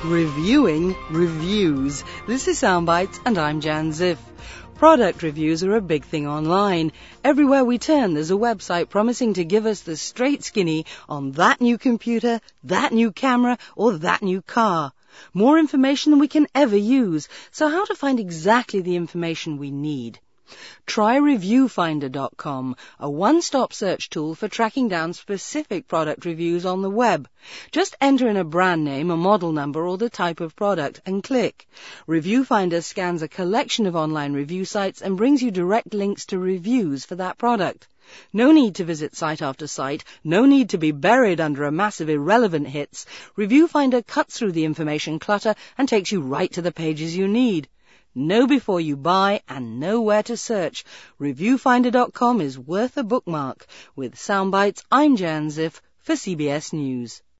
Reviewing reviews. This is Soundbites and I'm Jan Ziff. Product reviews are a big thing online. Everywhere we turn there's a website promising to give us the straight skinny on that new computer, that new camera or that new car. More information than we can ever use. So how to find exactly the information we need? Try ReviewFinder.com, a one-stop search tool for tracking down specific product reviews on the web. Just enter in a brand name, a model number, or the type of product, and click. ReviewFinder scans a collection of online review sites and brings you direct links to reviews for that product. No need to visit site after site, no need to be buried under a massive irrelevant hits. ReviewFinder cuts through the information clutter and takes you right to the pages you need. Know before you buy and know where to search. ReviewFinder.com is worth a bookmark. With Soundbites, I'm Jan Ziff for CBS News.